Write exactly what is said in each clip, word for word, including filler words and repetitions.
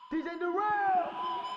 D J Durrell!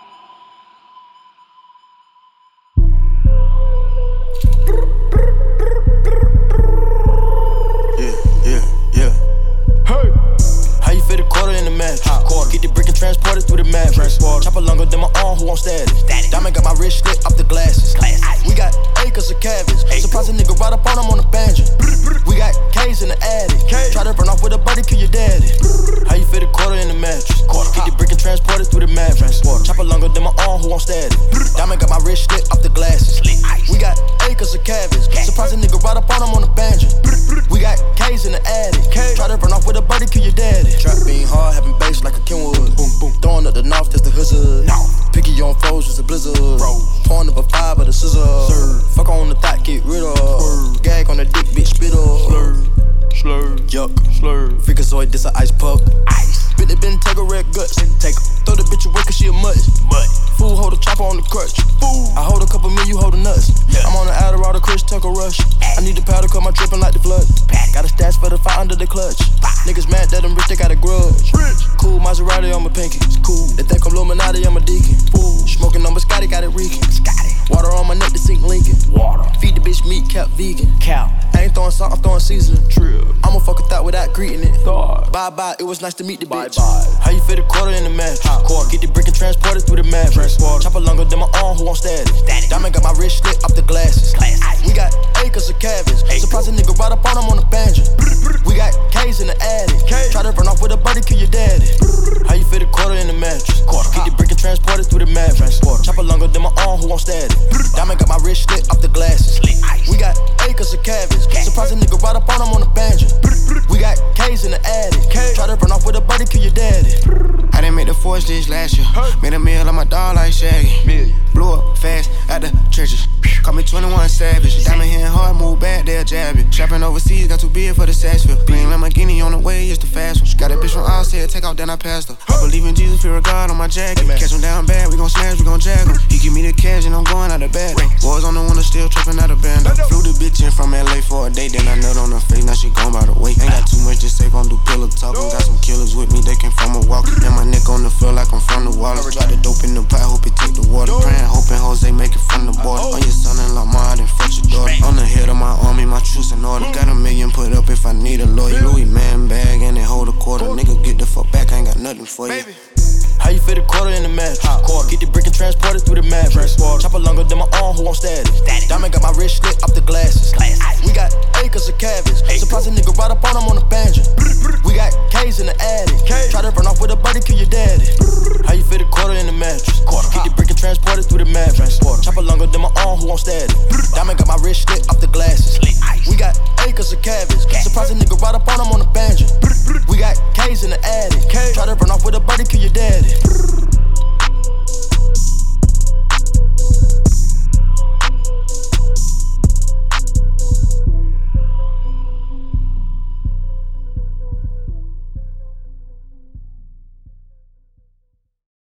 Yeah, yeah, yeah. Hey! How you fit a quarter in the match? Quarter. Get the brick and transport it through the match. Chopper longer than my arm, who won't static? Diamond got my wrist slit off the glasses. We got acres of cabbage. Surprise a nigga right up on him on the banjo. We got K's in the attic. Try to run off with a buddy, kill your daddy. How you fit a quarter in the mattress? Get the brick and transport it through the mattress. Chopper longer than my arm, who won't static? Diamond got my wrist slit off the glasses. We got acres of cabbage. Surprise a nigga right up on him on the banjo. We got K's in the attic. Try to run off with a buddy, kill your daddy. Trap being hard, having bass like a Kenwood. Boom, boom. Throwing up the north, that's the hood. No. Picky on foes, it's a blizzard. Bro. Pouring up a five of the scissor. Sir. Fuck on the thought, get rid of. Slur. Gag on the dick, bitch, spit up. Slur. Slur. Yuck. Slur. Freakazoid, this a ice puck. Ice. Spit the bin, take a red guts. Take her. Throw the bitch away cause she a mutt. Mutt. Fool hold a chopper on the crutch. Fool. I hold a couple me, you hold a nuts. Yeah. I'm on the Adderall, the Chris Tucker rush. Ay. I need the powder, cause my drippin' like the flood. Patty. Got a stash for the fight under the clutch. Bah. Niggas mad that I'm rich, they got a grudge. Rich. Cool Maserati on my pinky. It's cool. They think I'm Illuminati, I'm a deacon. Fool. Smoking on my Scotty, got it reeking. Scotty. Water on my neck to sink Lincoln. Water. Feed the bitch meat, cap vegan. Cow. I ain't throwing salt, I'm throwing seasoning. Trill. I'ma fuck a thought without greeting it. Thought. Bye bye, it was nice to meet the bitch. Bye bye. How you fit a quarter in the match? Quarter. Get the brick and transport it through the match. Chopper longer than my arm, who won't static? Static. Diamond got my wrist slit off the glasses. Glass. We got acres of cabbage. Surprise a nigga right up on him on the banjo. We got K's in the attic. Try to run off with a buddy, kill your daddy. How you fit a quarter in the mattress? Get the brick and transport it through the mattress. Chopper longer than my arm, who won't static? Diamond got my wrist slit off the glasses. We got acres of cabbage. Surprise a nigga right up on him on the banjo. We got K's in the attic. Try to run off with a buddy, kill your daddy. I didn't make the force this last year. Made a meal on my dog like Shaggy. Blew up fast at the churches. Call me twenty-one Savage. Diamond hitting hard, move back, they'll jab it. Trapping overseas, got too big for the Sashville. Green Lamborghini on the way, it's the fast one. Got a bitch from outside, take off, then I passed her. I believe in Jesus, fear of God on my jacket. Catch him down bad, we gon' smash, we gon' jag him. He give me the cash and I'm going out of bed. Boys on the window, still trapping out of band. Flew the bitch in from L A for a day, then I nut on her face, now she gone by the way. Ain't got too much to say, gon' do pillow talking. Got some killers with me, they came from a walk. And my neck on the floor like I'm from the water. Drop the dope in the pot, hope it take the water. Praying, hoping Jose make it from the border. On your son-in-law, ma, then fuck your daughter. On the head of my army, my truths in order. Got a million put up if I need a lawyer. Louis man bag and they hold a quarter. Nigga get the fuck back, I ain't got nothing for you. How you fit a quarter in the match? Quarter. Get the brick and transport it through the mattress. Chopper longer than my arm, who won't static? Static. Diamond got my wrist slit off the glasses. Glass. We got acres of cabbage. Surprise a nigga right up on him on the banjo. We got K's in the attic. Try to run off with a buddy, kill your daddy. How you fit a quarter in the mattress? Quarter. Get the brick and transport it through the mattress. Chopper longer than my arm, who won't static? Diamond got my wrist slit off the glasses. We got acres of cabbage. Surprise a nigga right up on him on the banjo. We got K's in the attic. Try to run off with a buddy, kill your daddy.